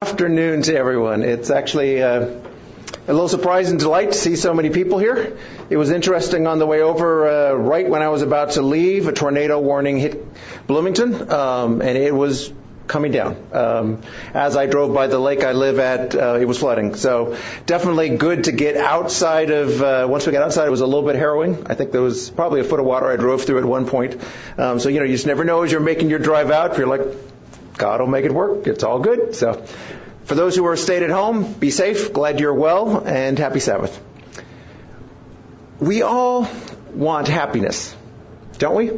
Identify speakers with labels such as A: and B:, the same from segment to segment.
A: Afternoon to everyone. It's actually a little surprise and delight to see so many people here. It was interesting on the way over, right when I was about to leave, a tornado warning hit Bloomington, and it was coming down. As I drove by the lake I live at, it was flooding. So definitely good to get outside of, once we got outside, it was a little bit harrowing. I think there was probably a foot of water I drove through at one point. So, you just never know as you're making your drive out, if you're like, God will make it work. It's all good. So for those who are stayed at home, be safe. Glad you're well, and happy Sabbath. We all want happiness, don't we?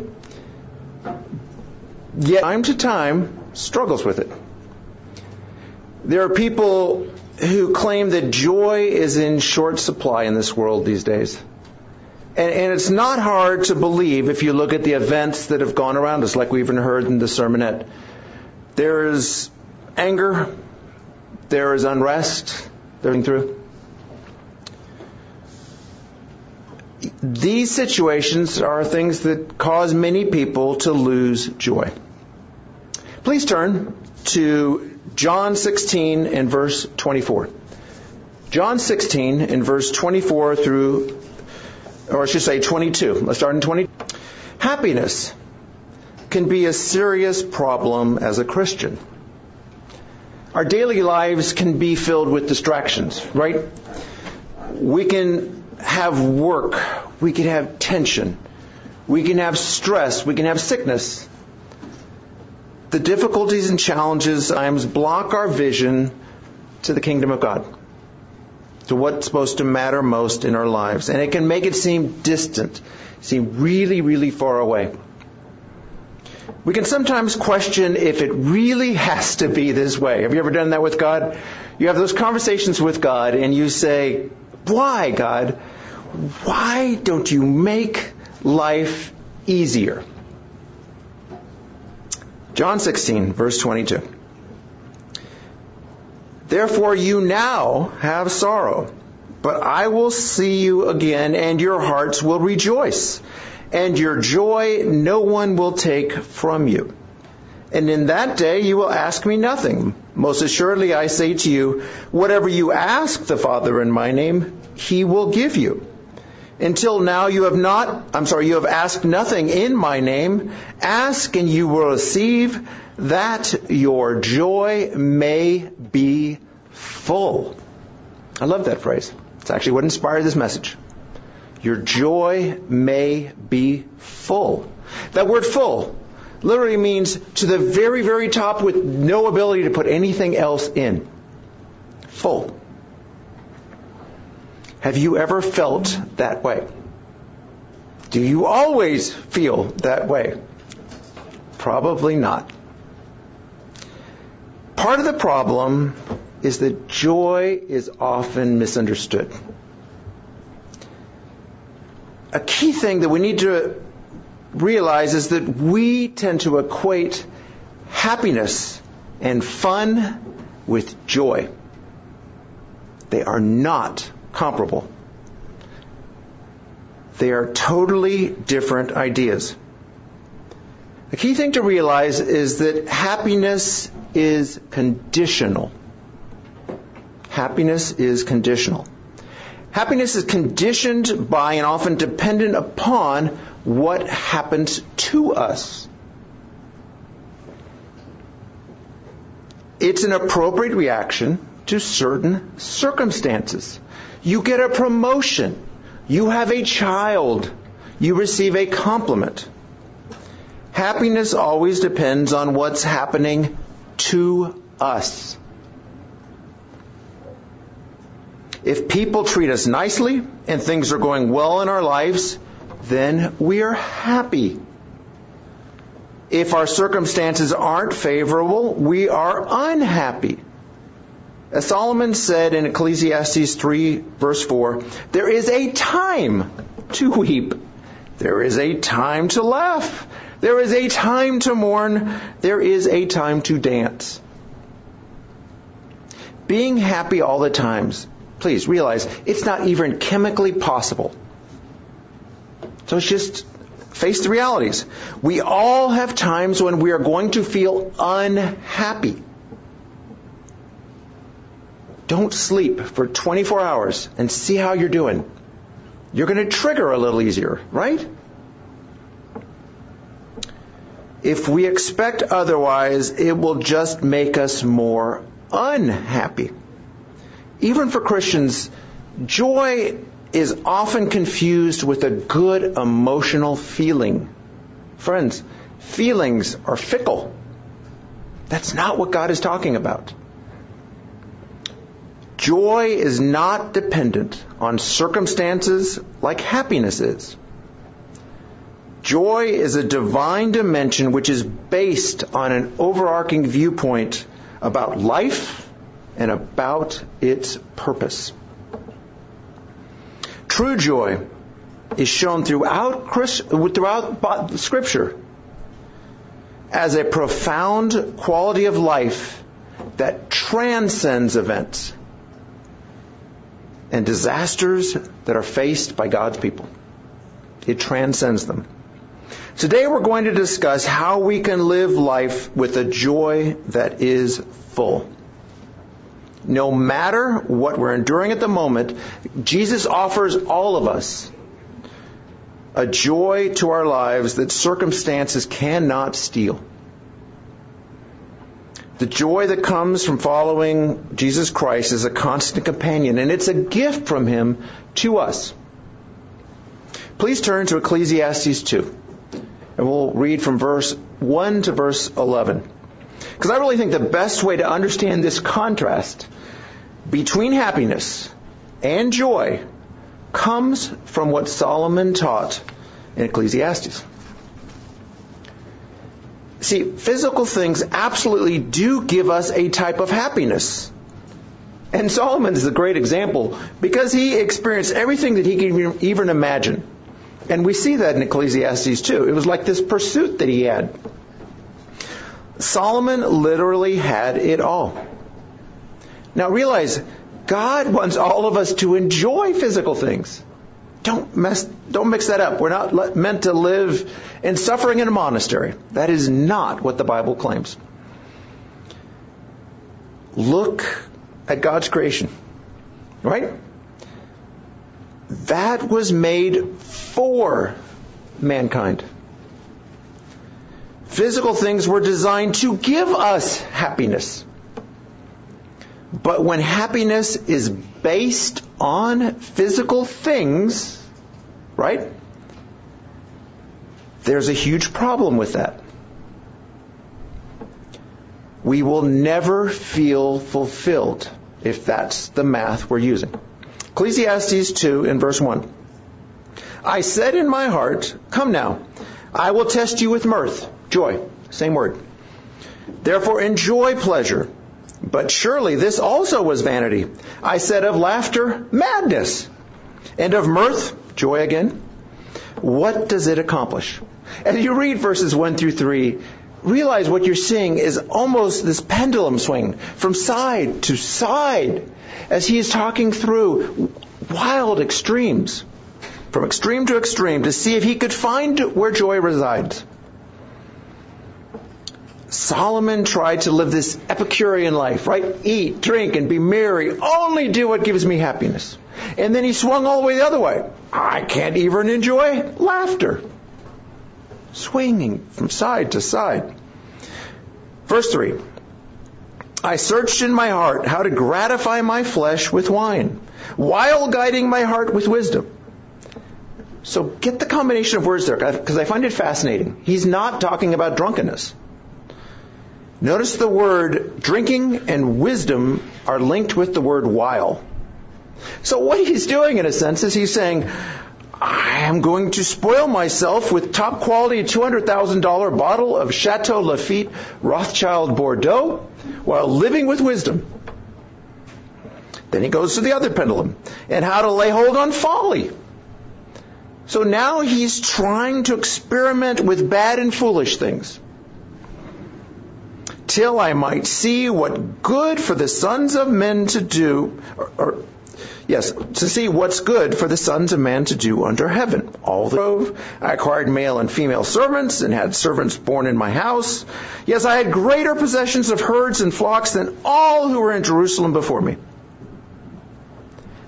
A: Yet time to time struggles with it. There are people who claim that joy is in short supply in this world these days. And it's not hard to believe if you look at the events that have gone around us, like we even heard in the sermonette. There is anger, there is unrest, they're going through. These situations are things that cause many people to lose joy. Please turn to John 16 and verse 24. John 16 and verse 24 through, or I should say 22. Let's start in 20. Happiness can be a serious problem as a Christian. Our daily lives can be filled with distractions, right? We can have work. We can have tension. We can have stress. We can have sickness. The difficulties and challenges sometimes block our vision to the kingdom of God, to what's supposed to matter most in our lives. And it can make it seem distant, seem really, really far away. We can sometimes question if it really has to be this way. Have you ever done that with God? You have those conversations with God and you say, why, God? Why don't you make life easier? John 16, verse 22. Therefore you now have sorrow, but I will see you again, and your hearts will rejoice, and your joy no one will take from you. And in that day you will ask me nothing. Most assuredly I say to you, whatever you ask the Father in my name, he will give you. Until now you have asked nothing in my name. Ask and you will receive, that your joy may be full. I love that phrase. It's actually what inspired this message. Your joy may be full. That word full literally means to the very, very top with no ability to put anything else in. Full. Have you ever felt that way? Do you always feel that way? Probably not. Part of the problem is that joy is often misunderstood. A key thing that we need to realize is that we tend to equate happiness and fun with joy. They are not comparable. They are totally different ideas. The key thing to realize is that happiness is conditional. Happiness is conditional. Happiness is conditioned by and often dependent upon what happens to us. It's an appropriate reaction to certain circumstances. You get a promotion. You have a child. You receive a compliment. Happiness always depends on what's happening to us. If people treat us nicely and things are going well in our lives, then we are happy. If our circumstances aren't favorable, we are unhappy. As Solomon said in Ecclesiastes 3, verse 4, there is a time to weep. There is a time to laugh. There is a time to mourn. There is a time to dance. Being happy all the time, please realize, it's not even chemically possible. So it's just face the realities. We all have times when we are going to feel unhappy. Don't sleep for 24 hours and see how you're doing. You're going to trigger a little easier, right? If we expect otherwise, it will just make us more unhappy. Even for Christians, joy is often confused with a good emotional feeling. Friends, feelings are fickle. That's not what God is talking about. Joy is not dependent on circumstances like happiness is. Joy is a divine dimension which is based on an overarching viewpoint about life and about its purpose. True joy is shown throughout Scripture as a profound quality of life that transcends events and disasters that are faced by God's people. It transcends them. Today we're going to discuss how we can live life with a joy that is full. No matter what we're enduring at the moment, Jesus offers all of us a joy to our lives that circumstances cannot steal. The joy that comes from following Jesus Christ is a constant companion, and it's a gift from Him to us. Please turn to Ecclesiastes 2, and we'll read from verse 1 to verse 11. Because I really think the best way to understand this contrast between happiness and joy comes from what Solomon taught in Ecclesiastes. See, physical things absolutely do give us a type of happiness. And Solomon is a great example because he experienced everything that he could even imagine. And we see that in Ecclesiastes 2. It was like this pursuit that he had. Solomon literally had it all. Now realize, God wants all of us to enjoy physical things. Don't mix that up. We're not meant to live in suffering in a monastery. That is not what the Bible claims. Look at God's creation. Right? That was made for mankind. Physical things were designed to give us happiness. But when happiness is based on physical things, right? There's a huge problem with that. We will never feel fulfilled if that's the math we're using. Ecclesiastes 2 in verse 1. I said in my heart, come now, I will test you with mirth, joy, same word. Therefore enjoy pleasure. But surely this also was vanity. I said of laughter, madness. And of mirth, joy again. What does it accomplish? As you read verses 1 through 3, realize what you're seeing is almost this pendulum swing from side to side as he is talking through wild extremes, from extreme to extreme, to see if he could find where joy resides. Solomon tried to live this Epicurean life, right? Eat, drink, and be merry. Only do what gives me happiness. And then he swung all the way the other way. I can't even enjoy laughter. Swinging from side to side. Verse 3. I searched in my heart how to gratify my flesh with wine, while guiding my heart with wisdom. So get the combination of words there, because I find it fascinating. He's not talking about drunkenness. Notice the word drinking and wisdom are linked with the word while. So what he's doing, in a sense, is he's saying, I am going to spoil myself with top quality $200,000 bottle of Chateau Lafite Rothschild Bordeaux while living with wisdom. Then he goes to the other pendulum, and how to lay hold on folly. So now he's trying to experiment with bad and foolish things. Till I might see what good for the sons of men to do, to see what's good for the sons of man to do under heaven. All the grove, I acquired male and female servants, and had servants born in my house. Yes, I had greater possessions of herds and flocks than all who were in Jerusalem before me.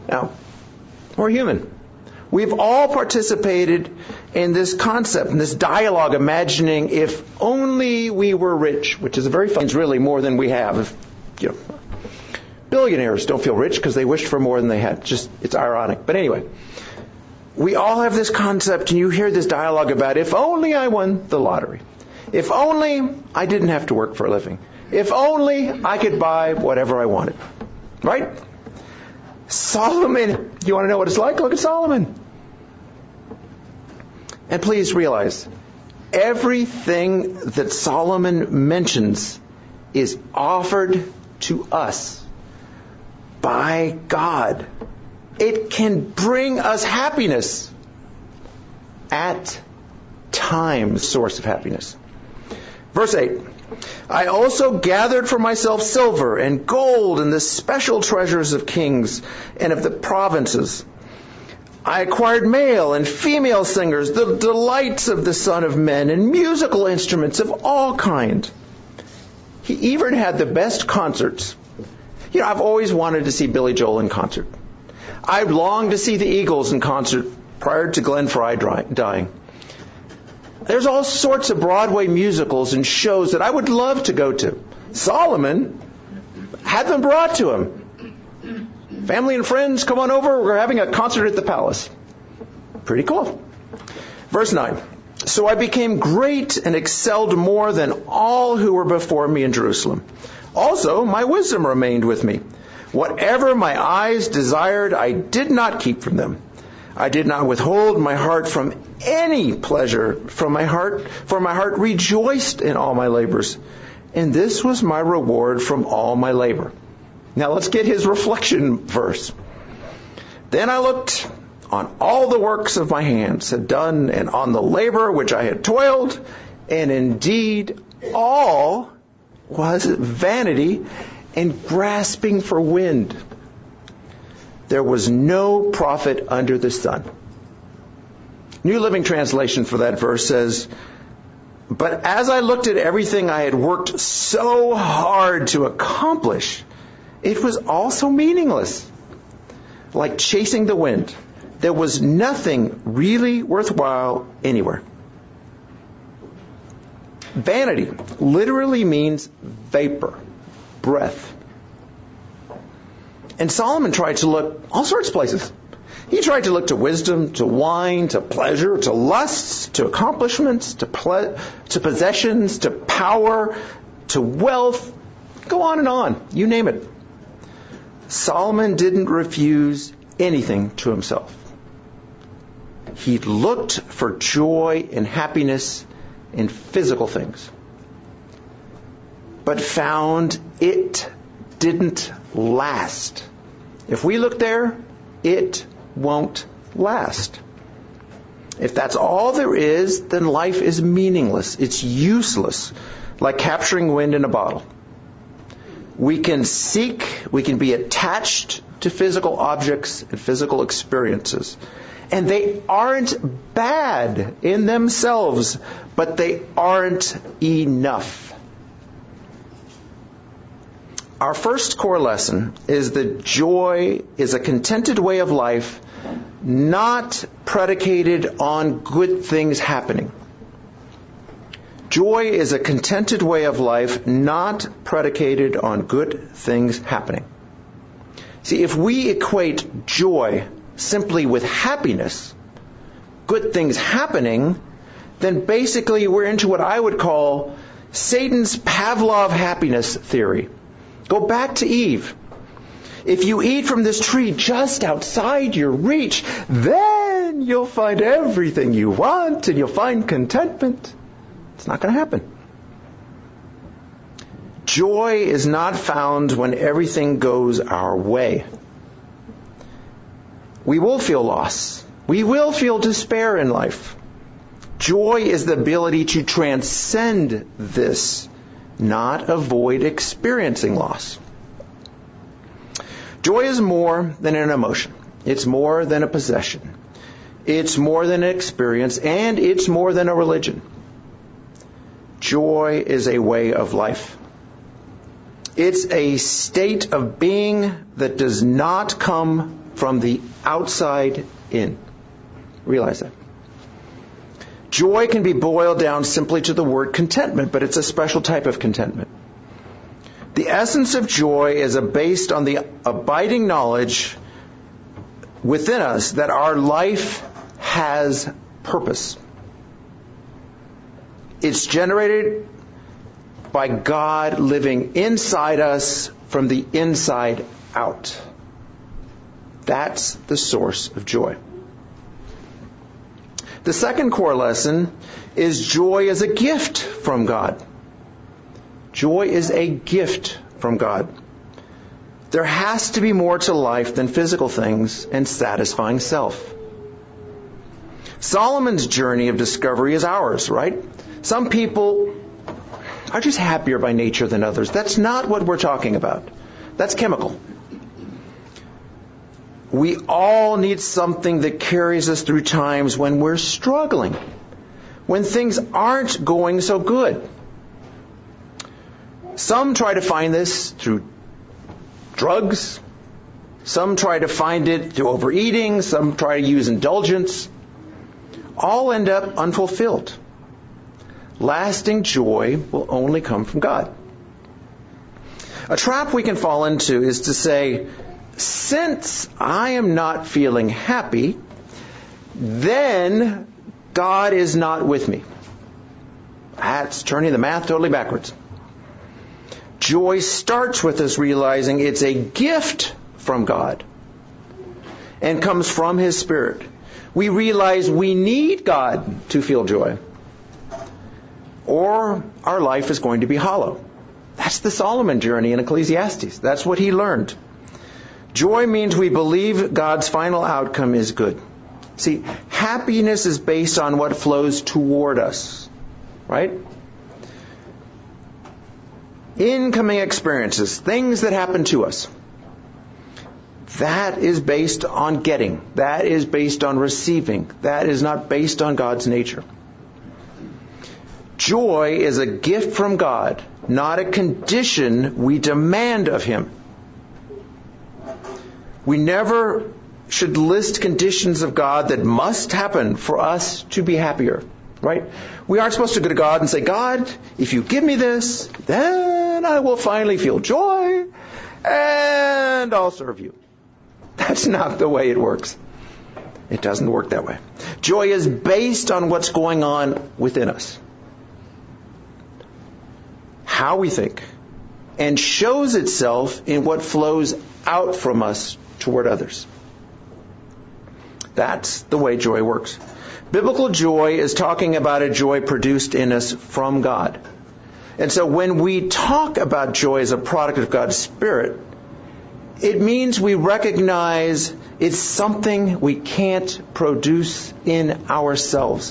A: Now, we're human. We've all participated in this concept, in this dialogue, imagining if only we were rich, which is a very fun, it's really more than we have. Billionaires don't feel rich because they wished for more than they had. It's ironic. But anyway, we all have this concept, and you hear this dialogue about if only I won the lottery. If only I didn't have to work for a living. If only I could buy whatever I wanted. Right? Solomon, you want to know what it's like? Look at Solomon. And please realize, everything that Solomon mentions is offered to us by God. It can bring us happiness at times, source of happiness. Verse 8, I also gathered for myself silver and gold and the special treasures of kings and of the provinces. I acquired male and female singers, the delights of the son of men, and musical instruments of all kind. He even had the best concerts. I've always wanted to see Billy Joel in concert. I've longed to see the Eagles in concert prior to Glenn Frey dying. There's all sorts of Broadway musicals and shows that I would love to go to. Solomon had them brought to him. Family and friends, come on over. We're having a concert at the palace. Pretty cool. Verse 9. So I became great and excelled more than all who were before me in Jerusalem. Also, my wisdom remained with me. Whatever my eyes desired, I did not keep from them. I did not withhold my heart from any pleasure from my heart, for my heart rejoiced in all my labors. And this was my reward from all my labor. Now let's get his reflection verse. Then I looked on all the works of my hands had done, and on the labor which I had toiled, and indeed all was vanity and grasping for wind. There was no profit under the sun. New Living Translation for that verse says, but as I looked at everything I had worked so hard to accomplish, it was also meaningless. Like chasing the wind. There was nothing really worthwhile anywhere. Vanity literally means vapor, breath. And Solomon tried to look all sorts of places. He tried to look to wisdom, to wine, to pleasure, to lusts, to accomplishments, to possessions, to power, to wealth. Go on and on. You name it. Solomon didn't refuse anything to himself. He looked for joy and happiness in physical things, but found it didn't last. If we look there, it won't last. If that's all there is, then life is meaningless. It's useless, like capturing wind in a bottle. We can be attached to physical objects and physical experiences. And they aren't bad in themselves, but they aren't enough. Our first core lesson is that joy is a contented way of life, not predicated on good things happening. Joy is a contented way of life, not predicated on good things happening. See, if we equate joy simply with happiness, good things happening, then basically we're into what I would call Satan's Pavlov happiness theory. Go back to Eve. If you eat from this tree just outside your reach, then you'll find everything you want and you'll find contentment. It's not going to happen. Joy is not found when everything goes our way. We will feel loss. We will feel despair in life. Joy is the ability to transcend this, not avoid experiencing loss. Joy is more than an emotion. It's more than a possession. It's more than an experience, and it's more than a religion. Joy is a way of life. It's a state of being that does not come from the outside in. Realize that. Joy can be boiled down simply to the word contentment, but it's a special type of contentment. The essence of joy is based on the abiding knowledge within us that our life has purpose. It's generated by God living inside us from the inside out. That's the source of joy. The second core lesson is joy is a gift from God. Joy is a gift from God. There has to be more to life than physical things and satisfying self. Solomon's journey of discovery is ours, right? Some people are just happier by nature than others. That's not what we're talking about. That's chemical. We all need something that carries us through times when we're struggling, when things aren't going so good. Some try to find this through drugs. Some try to find it through overeating. Some try to use indulgence. All end up unfulfilled. Lasting joy will only come from God. A trap we can fall into is to say, since I am not feeling happy, then God is not with me. That's turning the math totally backwards. Joy starts with us realizing it's a gift from God and comes from His Spirit. We realize we need God to feel joy, or our life is going to be hollow. That's the Solomon journey in Ecclesiastes. That's what he learned. Joy means we believe God's final outcome is good. See, happiness is based on what flows toward us, right? Incoming experiences, things that happen to us. That is based on getting. That is based on receiving. That is not based on God's nature. Joy is a gift from God, not a condition we demand of Him. We never should list conditions of God that must happen for us to be happier, right? We aren't supposed to go to God and say, God, if you give me this, then I will finally feel joy and I'll serve you. That's not the way it works. It doesn't work that way. Joy is based on what's going on within us, how we think, and shows itself in what flows out from us toward others. That's the way joy works. Biblical joy is talking about a joy produced in us from God. And so when we talk about joy as a product of God's Spirit, it means we recognize it's something we can't produce in ourselves.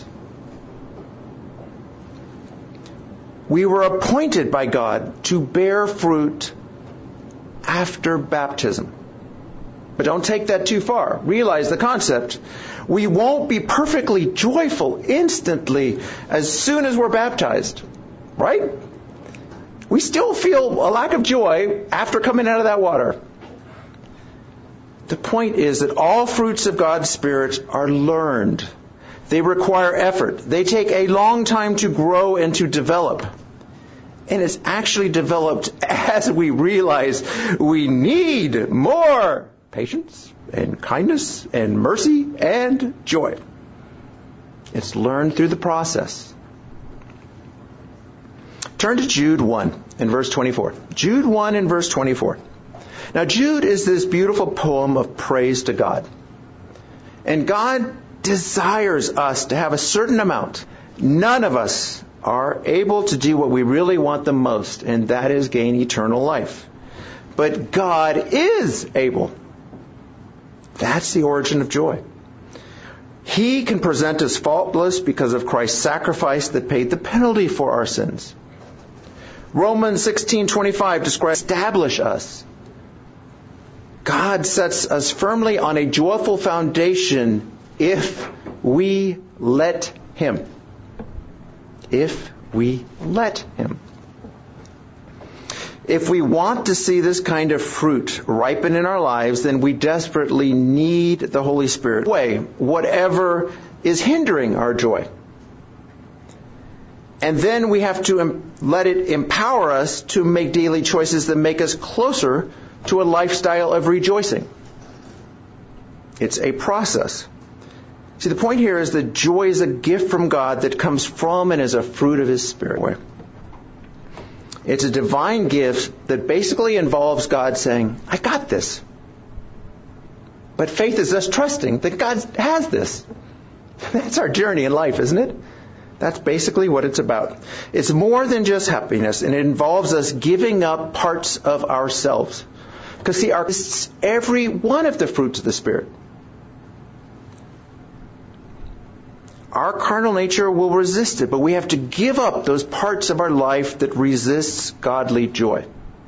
A: We were appointed by God to bear fruit after baptism. But don't take that too far. Realize the concept. We won't be perfectly joyful instantly as soon as we're baptized. Right? We still feel a lack of joy after coming out of that water. The point is that all fruits of God's Spirit are learned. They require effort. They take a long time to grow and to develop. And it's actually developed as we realize we need more patience and kindness and mercy and joy. It's learned through the process. Turn to Jude 1 in verse 24. Jude 1 in verse 24. Now, Jude is this beautiful poem of praise to God. And God desires us to have a certain amount. None of us are able to do what we really want the most, and that is gain eternal life. But God is able. That's the origin of joy. He can present us faultless because of Christ's sacrifice that paid the penalty for our sins. Romans 16:25 describes establish us. God sets us firmly on a joyful foundation if we let Him. If we let Him. If we want to see this kind of fruit ripen in our lives, then we desperately need the Holy Spirit. Whatever is hindering our joy. And then we have to let it empower us to make daily choices that make us closer to a lifestyle of rejoicing. It's a process. See, the point here is that joy is a gift from God that comes from and is a fruit of His Spirit. It's a divine gift that basically involves God saying, I got this. But faith is us trusting that God has this. That's our journey in life, isn't it? That's basically what it's about. It's more than just happiness, and it involves us giving up parts of ourselves. Because see, every one of the fruits of the Spirit. Our carnal nature will resist it, but we have to give up those parts of our life that resists godly joy.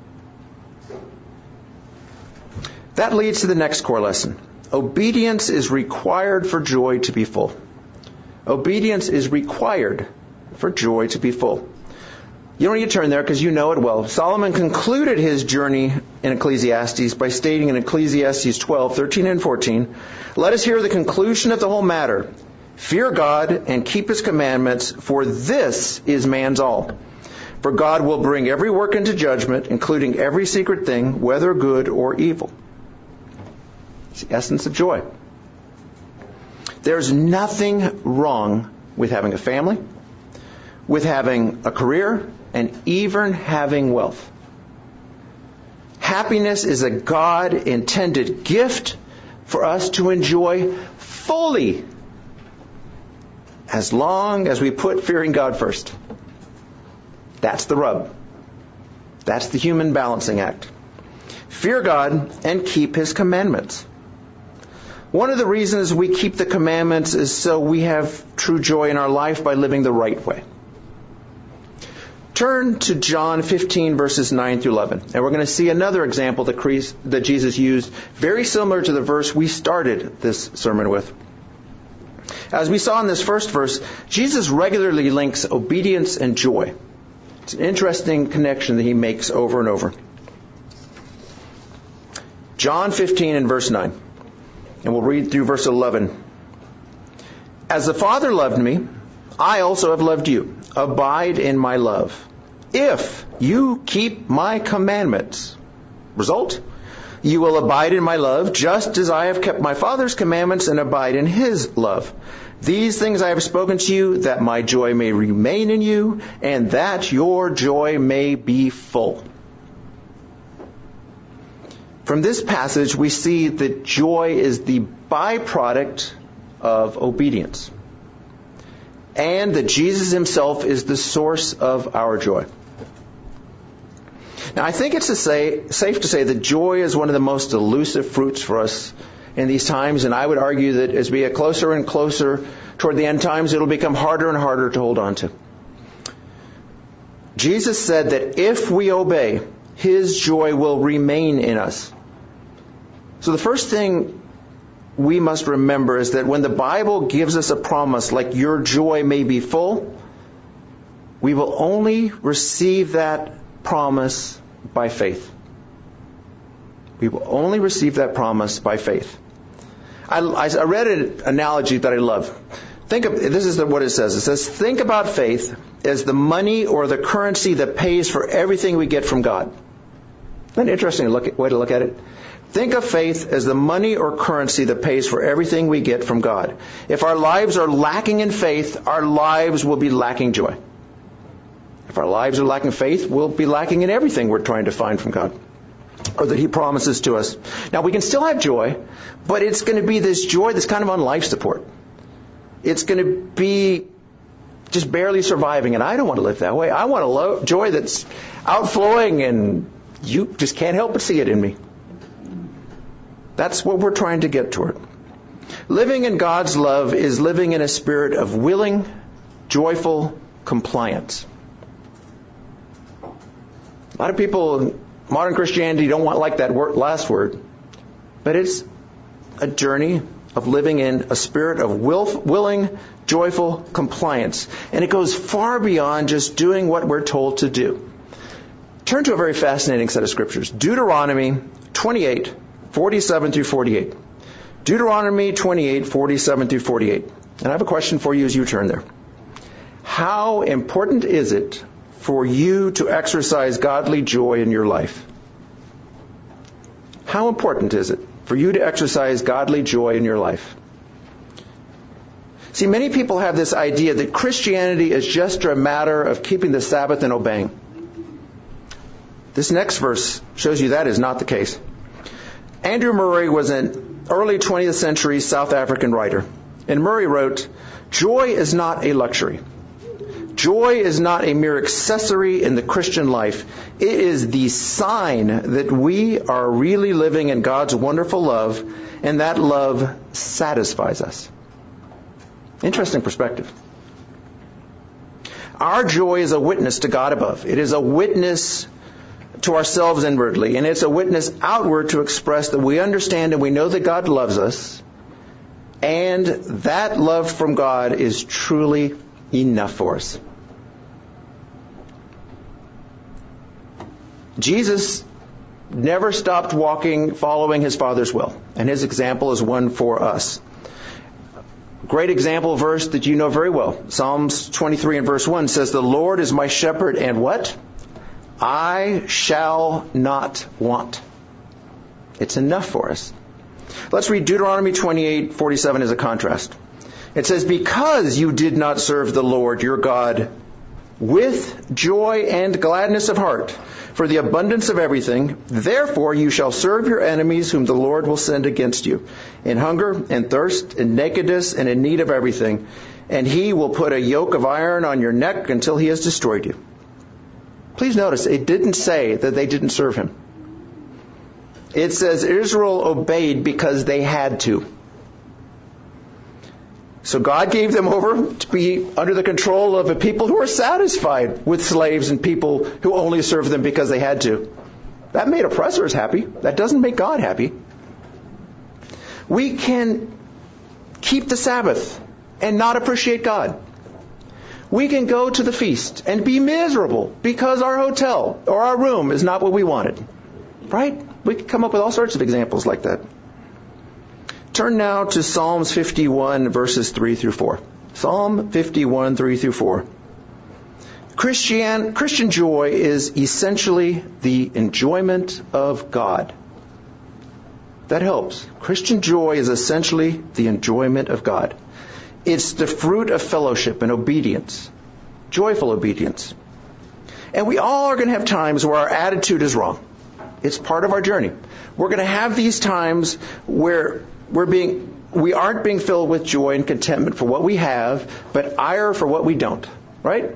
A: That leads to the next core lesson. Obedience is required for joy to be full. Obedience is required for joy to be full. You don't need to turn there because you know it well. Solomon concluded his journey in Ecclesiastes by stating in Ecclesiastes 12:13 and 14, let us hear the conclusion of the whole matter. Fear God and keep His commandments, for this is man's all. For God will bring every work into judgment, including every secret thing, whether good or evil. It's the essence of joy. There's nothing wrong with having a family, with having a career, and even having wealth. Happiness is a God-intended gift for us to enjoy fully, as long as we put fearing God first. That's the rub. That's the human balancing act. Fear God and keep His commandments. One of the reasons we keep the commandments is so we have true joy in our life by living the right way. Turn to John 15, verses 9 through 11. And we're going to see another example that Jesus used, very similar to the verse we started this sermon with. As we saw in this first verse, Jesus regularly links obedience and joy. It's an interesting connection that He makes over and over. John 15 and verse 9. And we'll read through verse 11. As the Father loved me, I also have loved you. Abide in my love. If you keep my commandments. Result? You will abide in my love, just as I have kept my Father's commandments and abide in His love. These things I have spoken to you, that my joy may remain in you, and that your joy may be full. From this passage, we see that joy is the byproduct of obedience, and that Jesus Himself is the source of our joy. Now, I think it's safe to say that joy is one of the most elusive fruits for us in these times, and I would argue that as we get closer and closer toward the end times, it'll become harder and harder to hold on to. Jesus said that if we obey, His joy will remain in us. So the first thing we must remember is that when the Bible gives us a promise like your joy may be full, we will only receive that promise by faith. We will only receive that promise by faith. I read an analogy that I love. This is what it says. It says, think about faith as the money or the currency that pays for everything we get from God. Isn't that an interesting way to look at it? Think of faith as the money or currency that pays for everything we get from God. If our lives are lacking in faith, our lives will be lacking joy. If our lives are lacking faith, we'll be lacking in everything we're trying to find from God, or that He promises to us. Now, we can still have joy, but it's going to be this joy that's kind of on life support. It's going to be just barely surviving, and I don't want to live that way. I want a joy that's outflowing, and you just can't help but see it in me. That's what we're trying to get toward. Living in God's love is living in a spirit of willing, joyful compliance. A lot of people in modern Christianity don't like that last word, but it's a journey of living in a spirit of willing, joyful compliance. And it goes far beyond just doing what we're told to do. Turn to a very fascinating set of scriptures. Deuteronomy 28, 47 through 48. Deuteronomy 28, 47 through 48. And I have a question for you as you turn there. How important is it for you to exercise godly joy in your life? How important is it for you to exercise godly joy in your life? See, many people have this idea that Christianity is just a matter of keeping the Sabbath and obeying. This next verse shows you that is not the case. Andrew Murray was an early 20th century South African writer. And Murray wrote, "Joy is not a luxury. Joy is not a mere accessory in the Christian life. It is the sign that we are really living in God's wonderful love, and that love satisfies us." Interesting perspective. Our joy is a witness to God above. It is a witness to ourselves inwardly, and it's a witness outward to express that we understand and we know that God loves us, and that love from God is truly enough for us. Jesus never stopped walking, following his Father's will, and his example is one for us. Great example verse that you know very well. Psalms 23 and verse 1 says, "The Lord is my shepherd, and what? I shall not want." It's enough for us. Let's read Deuteronomy 28, 47 as a contrast. It says, "Because you did not serve the Lord your God with joy and gladness of heart, for the abundance of everything, therefore you shall serve your enemies whom the Lord will send against you, in hunger and thirst, in nakedness and in need of everything, and he will put a yoke of iron on your neck until he has destroyed you." Please notice, it didn't say that they didn't serve him. It says Israel obeyed because they had to. So God gave them over to be under the control of a people who were satisfied with slaves and people who only served them because they had to. That made oppressors happy. That doesn't make God happy. We can keep the Sabbath and not appreciate God. We can go to the feast and be miserable because our hotel or our room is not what we wanted. Right? We can come up with all sorts of examples like that. Turn now to Psalms 51, verses 3 through 4. Psalm 51, 3 through 4. Christian joy is essentially the enjoyment of God. That helps. Christian joy is essentially the enjoyment of God. It's the fruit of fellowship and obedience, joyful obedience. And we all are going to have times where our attitude is wrong. It's part of our journey. We're going to have these times where we aren't being filled with joy and contentment for what we have, but ire for what we don't. Right?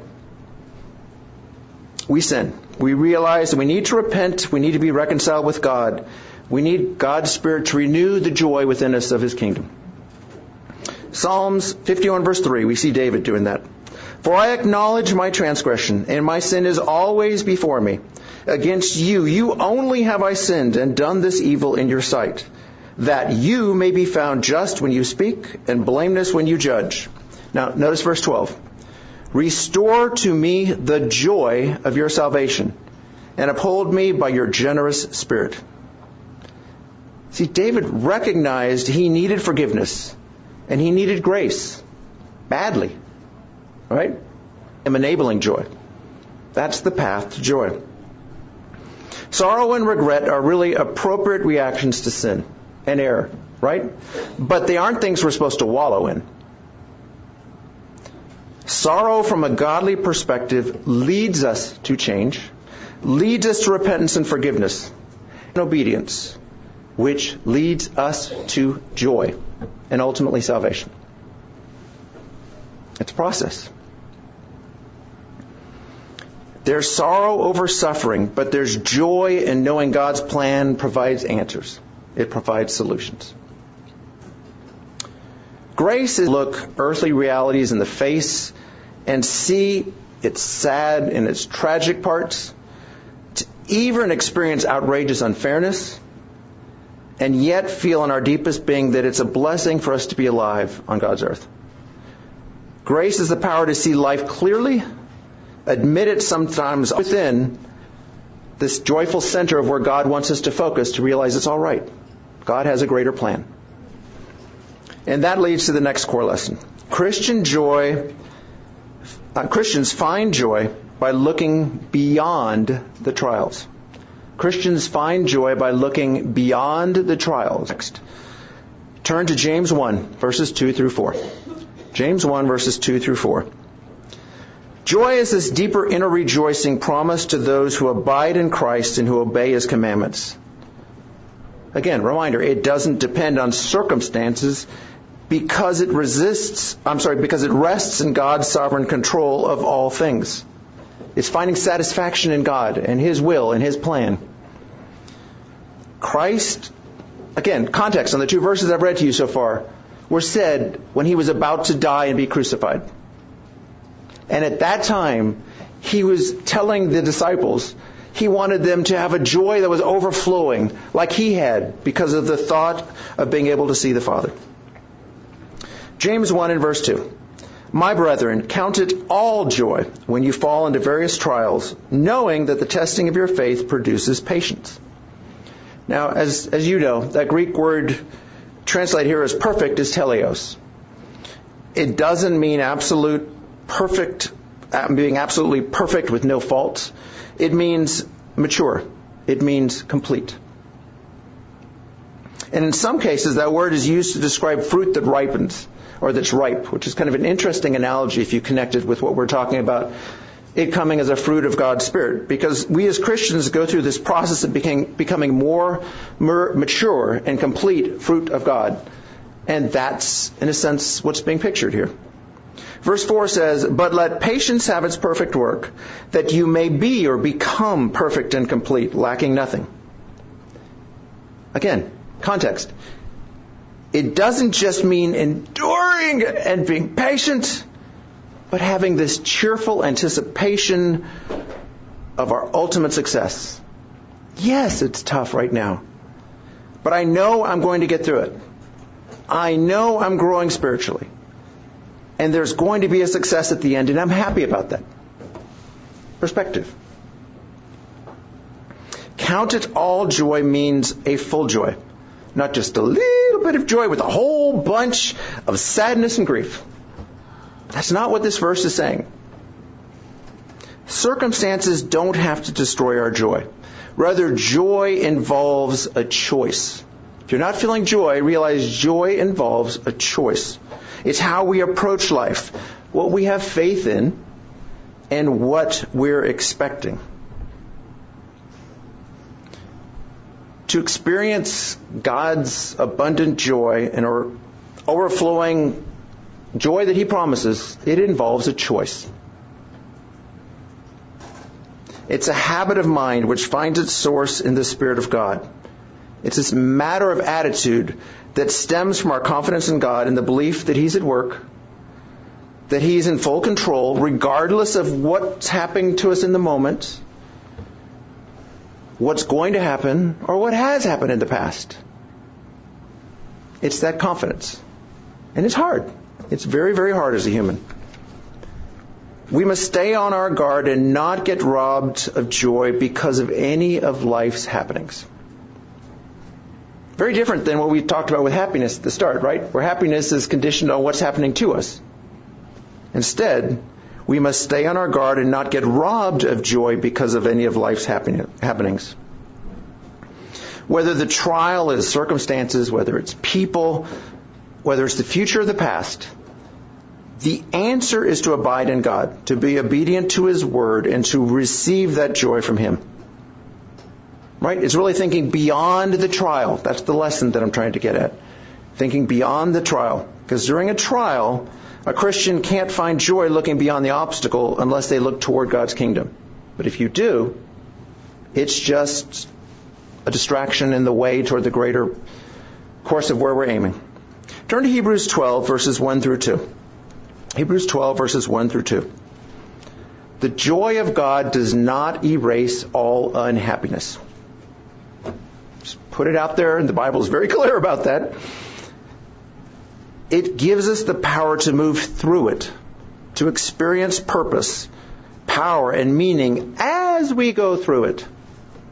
A: We sin. We realize that we need to repent. We need to be reconciled with God. We need God's Spirit to renew the joy within us of His kingdom. Psalms 51 verse 3, we see David doing that. "For I acknowledge my transgression, and my sin is always before me. Against you only have I sinned and done this evil in your sight, that you may be found just when you speak and blameless when you judge." Now, notice verse 12. "Restore to me the joy of your salvation, and uphold me by your generous spirit." See, David recognized he needed forgiveness, and he needed grace badly. Right? And enabling joy. That's the path to joy. Sorrow and regret are really appropriate reactions to sin and error, right? But they aren't things we're supposed to wallow in. Sorrow from a godly perspective leads us to change, leads us to repentance and forgiveness and obedience, which leads us to joy and ultimately salvation. It's a process. There's sorrow over suffering, but there's joy in knowing God's plan provides answers. It provides solutions. Grace is to look earthly realities in the face and see its sad and its tragic parts, to even experience outrageous unfairness, and yet feel in our deepest being that it's a blessing for us to be alive on God's earth. Grace is the power to see life clearly, admit it sometimes within, this joyful center of where God wants us to focus, to realize it's all right. God has a greater plan. And that leads to the next core lesson. Christians find joy by looking beyond the trials. Christians find joy by looking beyond the trials. Next, turn to James 1, verses 2 through 4. James 1, verses 2 through 4. Joy is this deeper inner rejoicing promised to those who abide in Christ and who obey His commandments. Again, reminder, it doesn't depend on circumstances because it rests in God's sovereign control of all things. It's finding satisfaction in God and His will and His plan. Christ, again, context on the two verses I've read to you so far, were said when He was about to die and be crucified. And at that time, He was telling the disciples He wanted them to have a joy that was overflowing like He had because of the thought of being able to see the Father. James 1 and verse 2. My brethren, count it all joy when you fall into various trials, knowing that the testing of your faith produces patience. Now, as you know, that Greek word translated here as perfect is teleos. It doesn't mean absolute perfect, being absolutely perfect with no faults. It means mature. It means complete. And in some cases, that word is used to describe fruit that ripens, or that's ripe, which is kind of an interesting analogy if you connect it with what we're talking about, it coming as a fruit of God's Spirit. Because we as Christians go through this process of becoming more mature and complete fruit of God. And that's, in a sense, what's being pictured here. Verse 4 says, but let patience have its perfect work, that you may be or become perfect and complete, lacking nothing. Again, context. It doesn't just mean enduring and being patient, but having this cheerful anticipation of our ultimate success. Yes, it's tough right now, but I know I'm going to get through it. I know I'm growing spiritually. And there's going to be a success at the end, and I'm happy about that. Perspective. Count it all joy means a full joy. Not just a little bit of joy with a whole bunch of sadness and grief. That's not what this verse is saying. Circumstances don't have to destroy our joy. Rather, joy involves a choice. If you're not feeling joy, realize joy involves a choice. It's how we approach life, what we have faith in, and what we're expecting. To experience God's abundant joy and overflowing joy that He promises, it involves a choice. It's a habit of mind which finds its source in the Spirit of God. It's this matter of attitude that stems from our confidence in God and the belief that He's at work, that He's in full control, regardless of what's happening to us in the moment, what's going to happen, or what has happened in the past. It's that confidence. And it's hard. It's very, very hard as a human. We must stay on our guard and not get robbed of joy because of any of life's happenings. Very different than what we talked about with happiness at the start, right? Where happiness is conditioned on what's happening to us. Instead, we must stay on our guard and not get robbed of joy because of any of life's happenings. Whether the trial is circumstances, whether it's people, whether it's the future or the past, the answer is to abide in God, to be obedient to His Word, and to receive that joy from Him. Right? It's really thinking beyond the trial. That's the lesson that I'm trying to get at. Thinking beyond the trial. Because during a trial, a Christian can't find joy looking beyond the obstacle unless they look toward God's kingdom. But if you do, it's just a distraction in the way toward the greater course of where we're aiming. Turn to Hebrews 12, verses 1 through 2. Hebrews 12, verses 1 through 2. The joy of God does not erase all unhappiness. Just put it out there, and the Bible is very clear about that. It gives us the power to move through it, to experience purpose, power, and meaning as we go through it.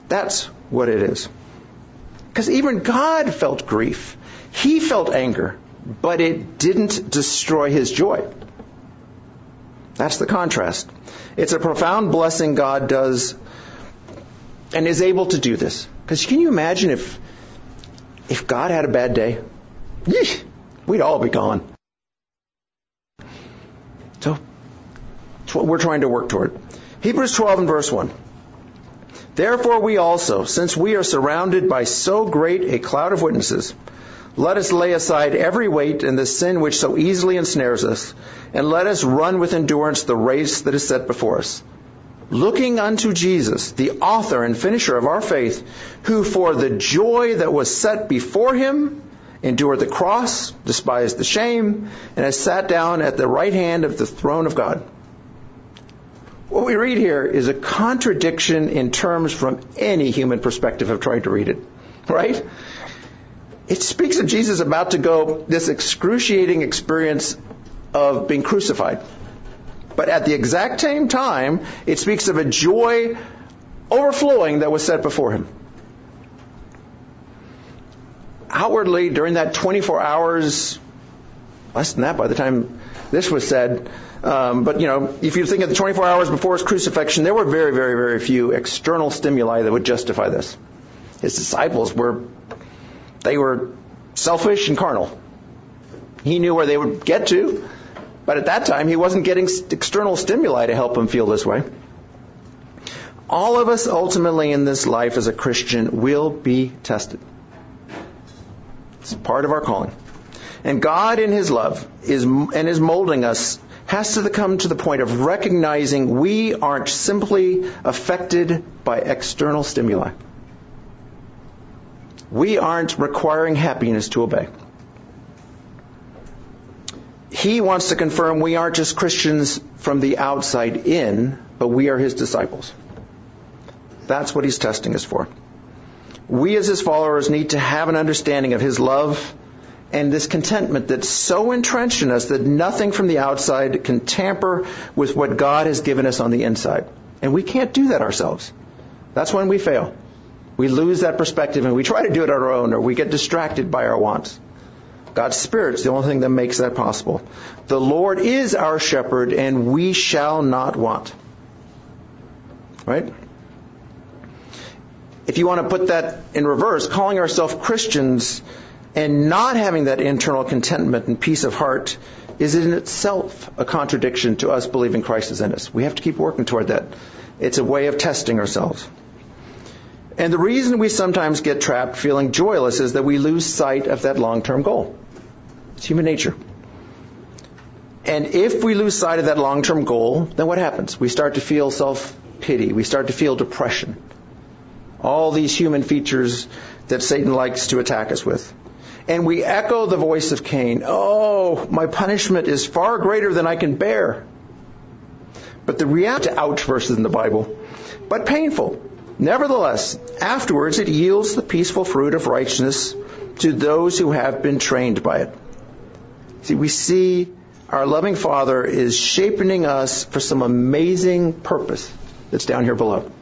A: That's what it is. Because even God felt grief. He felt anger, but it didn't destroy his joy. That's the contrast. It's a profound blessing God does and is able to do this. Because can you imagine if God had a bad day? Yeesh, we'd all be gone. So that's what we're trying to work toward. Hebrews 12 and verse 1. Therefore we also, since we are surrounded by so great a cloud of witnesses, let us lay aside every weight and the sin which so easily ensnares us, and let us run with endurance the race that is set before us. Looking unto Jesus, the author and finisher of our faith, who for the joy that was set before him endured the cross, despised the shame, and has sat down at the right hand of the throne of God. What we read here is a contradiction in terms from any human perspective of trying to read it, right? It speaks of Jesus about to go this excruciating experience of being crucified. But at the exact same time, it speaks of a joy overflowing that was set before him. Outwardly, during that 24 hours, less than that by the time this was said, but if you think of the 24 hours before his crucifixion, there were very, very, very few external stimuli that would justify this. His disciples were selfish and carnal. He knew where they would get to, but at that time he wasn't getting external stimuli to help him feel this way. All of us ultimately in this life as a Christian will be tested. It's part of our calling. And God in his love is molding us has to come to the point of recognizing we aren't simply affected by external stimuli. We aren't requiring happiness to obey. He wants to confirm we aren't just Christians from the outside in, but we are his disciples. That's what he's testing us for. We as his followers need to have an understanding of his love and this contentment that's so entrenched in us that nothing from the outside can tamper with what God has given us on the inside. And we can't do that ourselves. That's when we fail. We lose that perspective and we try to do it on our own, or we get distracted by our wants. God's Spirit's the only thing that makes that possible. The Lord is our shepherd and we shall not want. Right? If you want to put that in reverse, calling ourselves Christians and not having that internal contentment and peace of heart is in itself a contradiction to us believing Christ is in us. We have to keep working toward that. It's a way of testing ourselves. And the reason we sometimes get trapped feeling joyless is that we lose sight of that long-term goal. It's human nature. And if we lose sight of that long-term goal, then what happens? We start to feel self-pity. We start to feel depression. All these human features that Satan likes to attack us with. And we echo the voice of Cain. Oh, my punishment is far greater than I can bear. But the reality, ouch verses in the Bible, but painful. Nevertheless, afterwards it yields the peaceful fruit of righteousness to those who have been trained by it. See, we see our loving Father is shaping us for some amazing purpose that's down here below.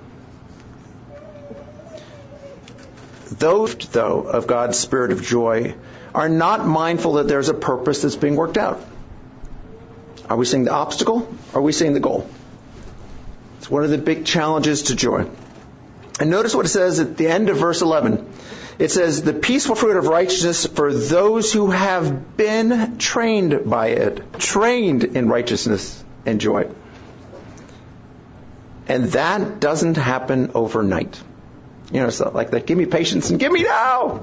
A: Those, though, of God's Spirit of joy are not mindful that there's a purpose that's being worked out. Are we seeing the obstacle? Or are we seeing the goal? It's one of the big challenges to joy. And notice what it says at the end of verse 11. It says, the peaceful fruit of righteousness for those who have been trained by it. Trained in righteousness and joy. And that doesn't happen overnight. It's like that, give me patience and give me now.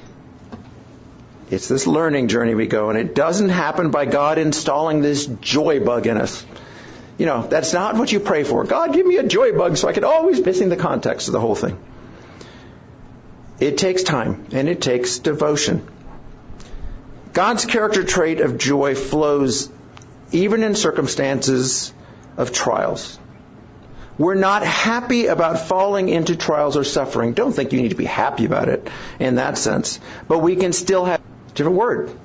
A: It's this learning journey we go, and it doesn't happen by God installing this joy bug in us. That's not what you pray for. God, give me a joy bug so I can always be missing the context of the whole thing. It takes time, and it takes devotion. God's character trait of joy flows even in circumstances of trials. We're not happy about falling into trials or suffering. Don't think you need to be happy about it in that sense. But we can still have a different word.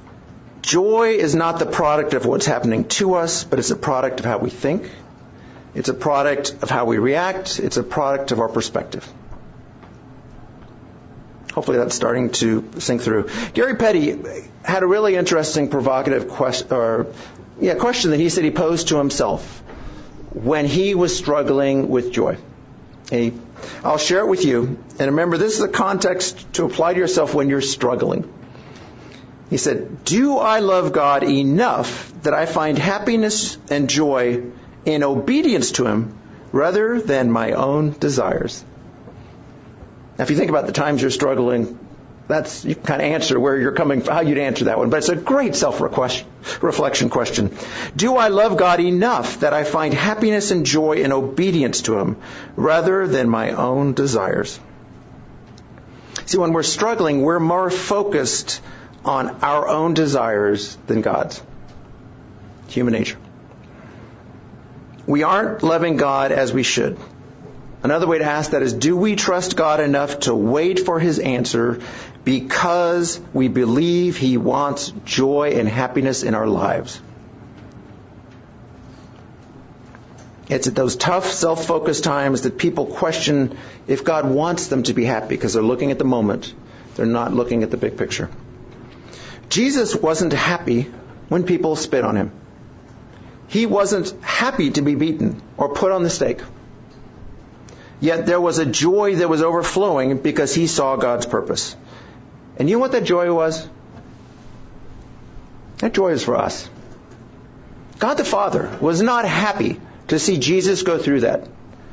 A: Joy is not the product of what's happening to us, but it's a product of how we think It's a product of how we react. It's a product of our perspective. Hopefully that's starting to sink through. Gary Petty had a really interesting, provocative question that he said he posed to himself when he was struggling with joy. I'll share it with you. And remember, this is the context to apply to yourself when you're struggling. He said, do I love God enough that I find happiness and joy in obedience to Him rather than my own desires? Now, if you think about the times you're struggling, you can kind of answer where you're coming from, how you'd answer that one. But it's a great self-reflection question. Do I love God enough that I find happiness and joy in obedience to Him rather than my own desires? See, when we're struggling, we're more focused on our own desires than God's. Human nature. We aren't loving God as we should. Another way to ask that is, do we trust God enough to wait for His answer because we believe He wants joy and happiness in our lives? It's at those tough, self-focused times that people question if God wants them to be happy because they're looking at the moment. They're not looking at the big picture. Jesus wasn't happy when people spit on Him. He wasn't happy to be beaten or put on the stake. Yet there was a joy that was overflowing because He saw God's purpose. And you know what that joy was? That joy is for us. God the Father was not happy to see Jesus go through that.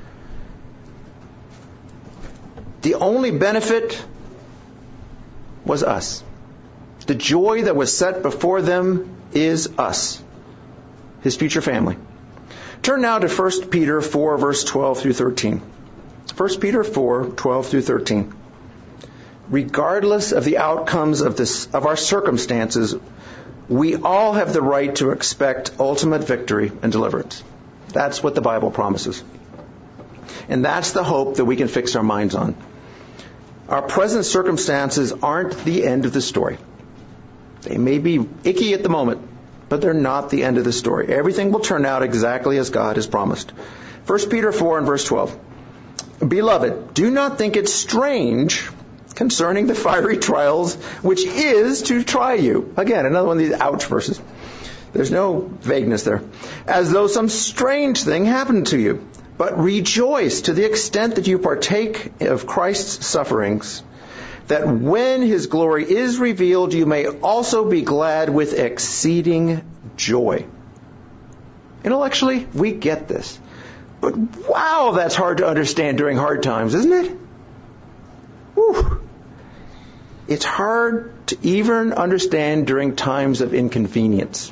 A: The only benefit was us. The joy that was set before them is us, His future family. Turn now to 1 Peter 4, verse 12 through 13. 1 Peter 4, 12 through 13. Regardless of the outcomes of our circumstances, we all have the right to expect ultimate victory and deliverance. That's what the Bible promises. And that's the hope that we can fix our minds on. Our present circumstances aren't the end of the story. They may be icky at the moment, but they're not the end of the story. Everything will turn out exactly as God has promised. 1 Peter 4 and verse 12. Beloved, do not think it strange concerning the fiery trials which is to try you. Again, another one of these ouch verses. There's no vagueness there. As though some strange thing happened to you. But rejoice to the extent that you partake of Christ's sufferings, that when His glory is revealed, you may also be glad with exceeding joy. Intellectually, we get this. But wow, that's hard to understand during hard times, isn't it? Whew. It's hard to even understand during times of inconvenience.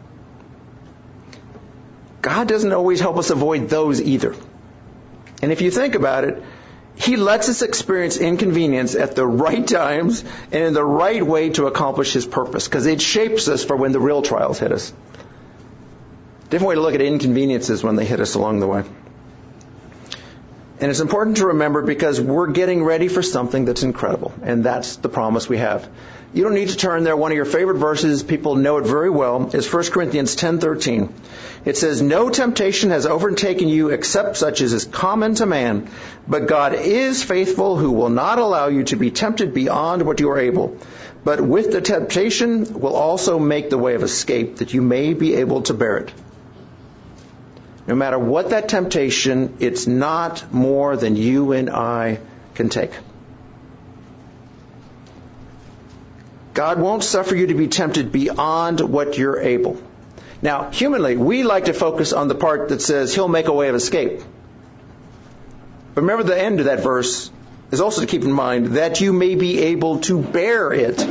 A: God doesn't always help us avoid those either. And if you think about it, He lets us experience inconvenience at the right times and in the right way to accomplish His purpose, because it shapes us for when the real trials hit us. Different way to look at inconveniences when they hit us along the way. And it's important to remember because we're getting ready for something that's incredible. And that's the promise we have. You don't need to turn there. One of your favorite verses, people know it very well, is 1 Corinthians 10:13. It says, no temptation has overtaken you except such as is common to man. But God is faithful, who will not allow you to be tempted beyond what you are able. But with the temptation will also make the way of escape, that you may be able to bear it. No matter what that temptation, it's not more than you and I can take. God won't suffer you to be tempted beyond what you're able. Now, humanly, we like to focus on the part that says He'll make a way of escape. But remember, the end of that verse is also to keep in mind that you may be able to bear it.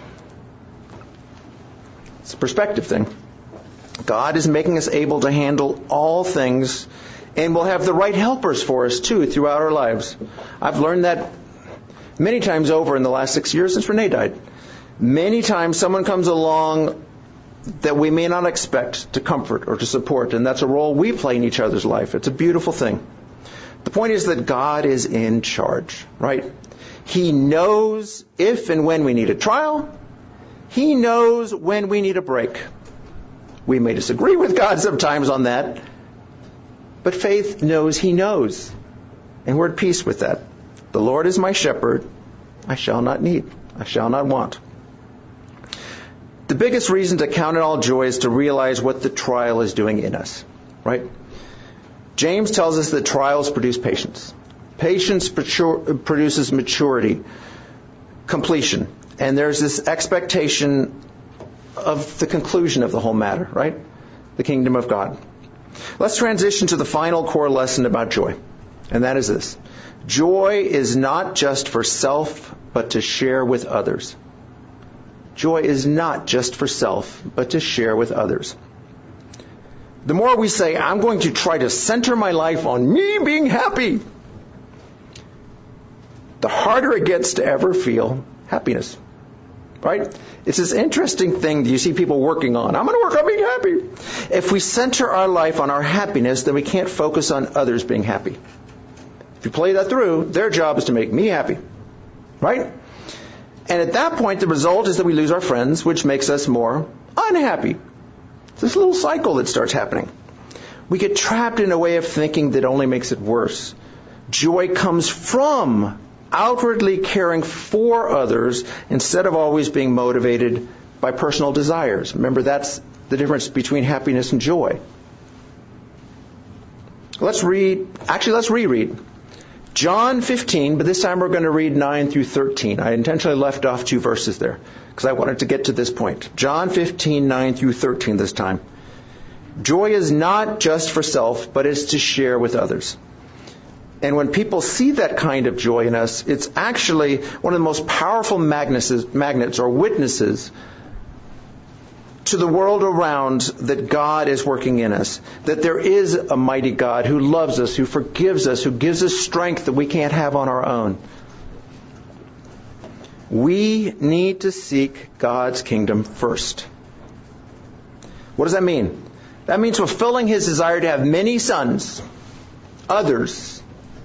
A: It's a perspective thing. God is making us able to handle all things, and we'll have the right helpers for us, too, throughout our lives. I've learned that many times over in the last 6 years since Renee died. Many times someone comes along that we may not expect to comfort or to support, and that's a role we play in each other's life. It's a beautiful thing. The point is that God is in charge, right? He knows if and when we need a trial. He knows when we need a break. We may disagree with God sometimes on that, But faith knows he knows. And we're at peace with that. The Lord is my shepherd. I shall not need. I shall not want. The biggest reason to count it all joy is to realize what the trial is doing in us. Right? James tells us that trials produce patience. Patience produces maturity, completion. And there's this expectation of the conclusion of the whole matter, right? The kingdom of God. Let's transition to the final core lesson about joy. And that is this. Joy is not just for self, but to share with others. Joy is not just for self, but to share with others. The more we say, I'm going to try to center my life on me being happy, the harder it gets to ever feel happiness. Right? It's this interesting thing that you see people working on. I'm going to work on being happy. If we center our life on our happiness, then we can't focus on others being happy. If you play that through, their job is to make me happy. Right? And at that point, the result is that we lose our friends, which makes us more unhappy. It's this little cycle that starts happening. We get trapped in a way of thinking that only makes it worse. Joy comes from outwardly caring for others instead of always being motivated by personal desires. Remember, that's the difference between happiness and joy. Let's reread John 15, but this time we're going to read 9 through 13. I intentionally left off 2 verses there because I wanted to get to this point. John 15, 9 through 13 this time. Joy is not just for self, but it's to share with others. And when people see that kind of joy in us, it's actually one of the most powerful magnets or witnesses to the world around that God is working in us. That there is a mighty God who loves us, who forgives us, who gives us strength that we can't have on our own. We need to seek God's kingdom first. What does that mean? That means fulfilling His desire to have many sons, others,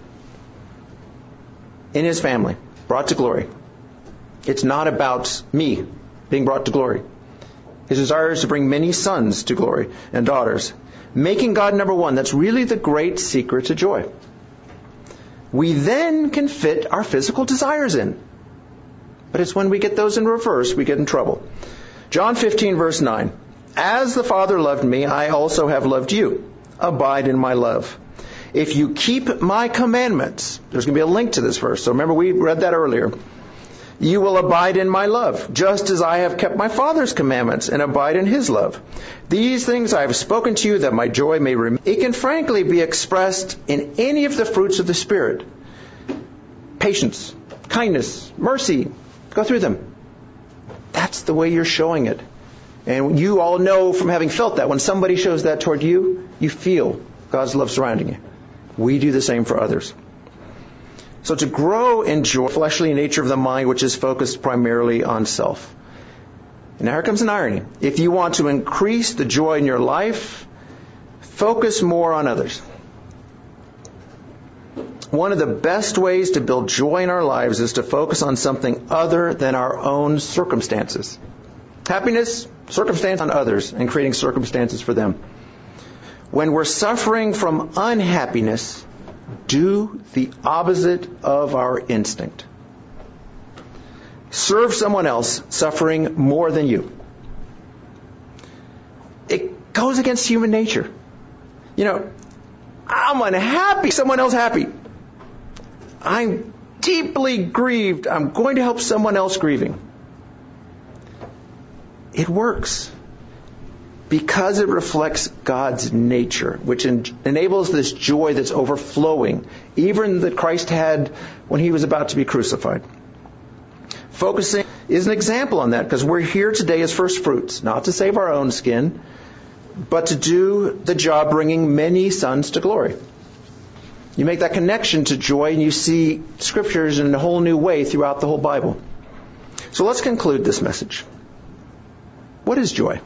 A: in His family, brought to glory. It's not about me being brought to glory. His desire is to bring many sons to glory and daughters. Making God number one, that's really the great secret to joy. We then can fit our physical desires in. But it's when we get those in reverse, we get in trouble. John 15, verse 9. As the Father loved me, I also have loved you. Abide in my love. If you keep my commandments, there's going to be a link to this verse. So remember, we read that earlier. You will abide in my love, just as I have kept my Father's commandments and abide in His love. These things I have spoken to you that my joy may remain. It can frankly be expressed in any of the fruits of the Spirit. Patience, kindness, mercy. Go through them. That's the way you're showing it. And you all know from having felt that when somebody shows that toward you, you feel God's love surrounding you. We do the same for others. So to grow in joy, fleshly nature of the mind, which is focused primarily on self. And now here comes an irony. If you want to increase the joy in your life, focus more on others. One of the best ways to build joy in our lives is to focus on something other than our own circumstances. Happiness, circumstance on others, and creating circumstances for them. When we're suffering from unhappiness, do the opposite of our instinct. Serve someone else suffering more than you. It goes against human nature. You know, I'm unhappy, someone else happy. I'm deeply grieved. I'm going to help someone else grieving. It works because it reflects God's nature, which enables this joy that's overflowing, even that Christ had when He was about to be crucified. Focusing is an example on that, because we're here today as first fruits, not to save our own skin, but to do the job bringing many sons to glory. You make that connection to joy and you see scriptures in a whole new way throughout the whole Bible. So let's conclude this message. What is joy?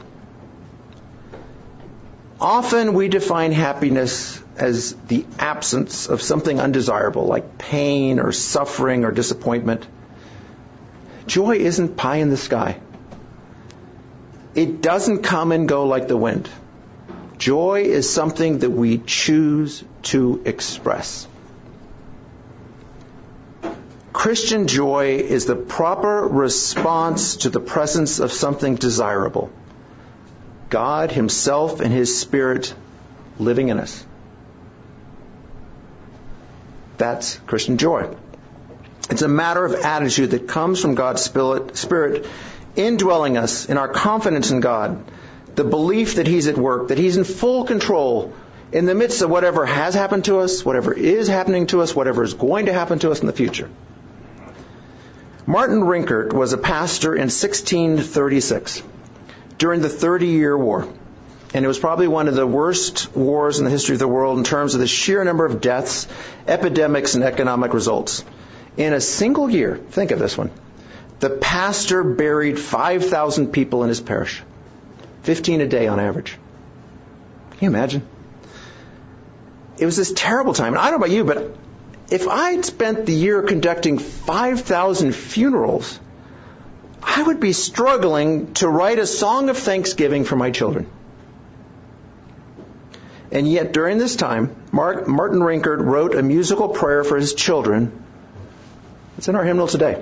A: Often we define happiness as the absence of something undesirable, like pain or suffering or disappointment. Joy isn't pie in the sky. It doesn't come and go like the wind. Joy is something that we choose to express. Christian joy is the proper response to the presence of something desirable. God Himself and His Spirit living in us. That's Christian joy. It's a matter of attitude that comes from God's Spirit indwelling us in our confidence in God, the belief that He's at work, that He's in full control in the midst of whatever has happened to us, whatever is happening to us, whatever is going to happen to us in the future. Martin Rinkart was a pastor in 1636 during the 30-year War. And it was probably one of the worst wars in the history of the world in terms of the sheer number of deaths, epidemics, and economic results. In a single year, think of this one, the pastor buried 5,000 people in his parish. 15 a day on average. Can you imagine? It was this terrible time. And I don't know about you, but if I'd spent the year conducting 5,000 funerals, I would be struggling to write a song of thanksgiving for my children. And yet, during this time, Martin Rinkart wrote a musical prayer for his children. It's in our hymnal today.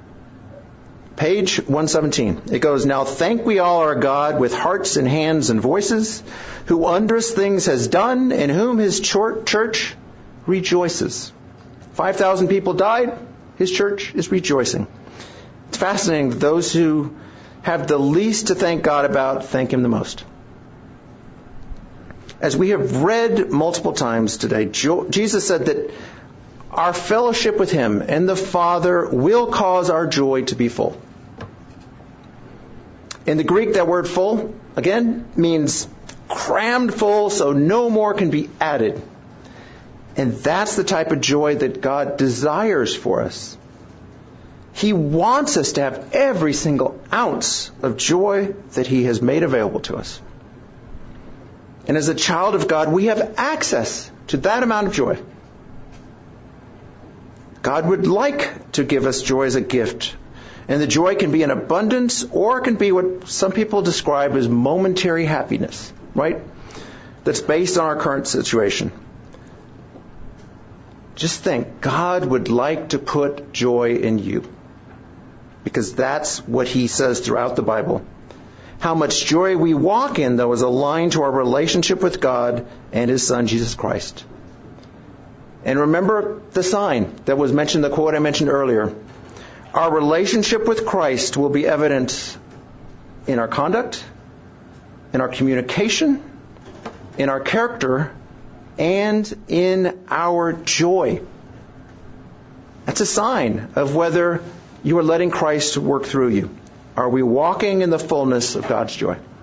A: Page 117. It goes, "Now thank we all our God with hearts and hands and voices, who wondrous things has done, in whom His church rejoices." 5,000 people died. His church is rejoicing. It's fascinating that those who have the least to thank God about thank Him the most. As we have read multiple times today, Jesus said that our fellowship with Him and the Father will cause our joy to be full. In the Greek, that word full, again, means crammed full so no more can be added. And that's the type of joy that God desires for us. He wants us to have every single ounce of joy that He has made available to us. And as a child of God, we have access to that amount of joy. God would like to give us joy as a gift. And the joy can be in abundance, or it can be what some people describe as momentary happiness, right? That's based on our current situation. Just think, God would like to put joy in you. Because that's what He says throughout the Bible. How much joy we walk in, though, is aligned to our relationship with God and His Son, Jesus Christ. And remember the sign that was mentioned, the quote I mentioned earlier. Our relationship with Christ will be evident in our conduct, in our communication, in our character, and in our joy. That's a sign of whether you are letting Christ work through you. Are we walking in the fullness of God's joy?